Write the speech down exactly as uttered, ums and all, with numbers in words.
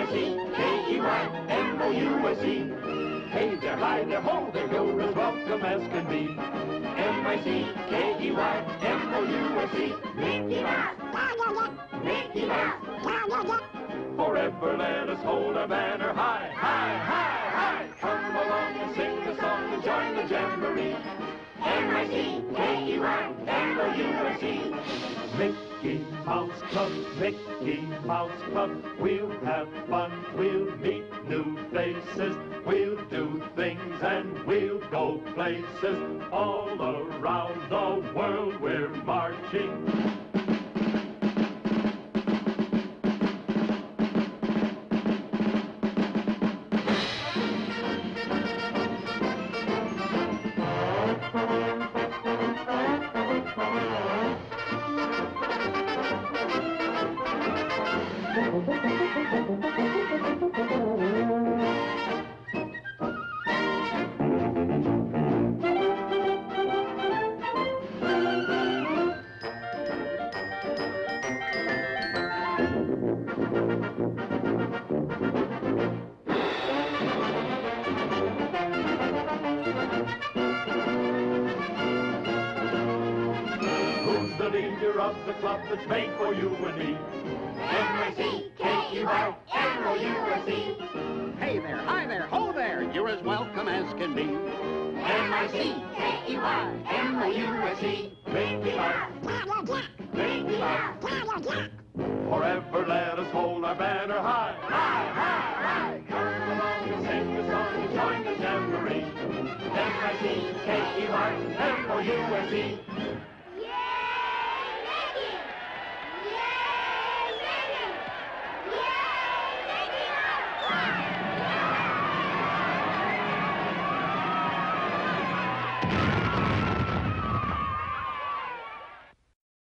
I C K E Y M O U S E. Hey there, hi there, ho there, you're as welcome as can be. M I C K E Y M O U S E. Mickey Mouse, Mickey Mouse. Forever let us hold our banner high, high, high, high. Come along and sing the song and join the jamboree. M I C K E Y M O U S E. Mickey Mouse Club, Mickey Mouse Club. We'll have fun, we'll meet new faces. We'll do things and we'll go places. All around the world we're marching. The leader of the club that's made for you and me. M I C K E Y M O U S E. Hey there, hi there, ho there, you're as welcome as can be. M I C K E Y M O U S E. Mickey Mouse, Mickey Mouse. Forever let us hold our banner high, high, high, high. Come along and sing the song and join the jamboree. M I C K E Y M O U S E.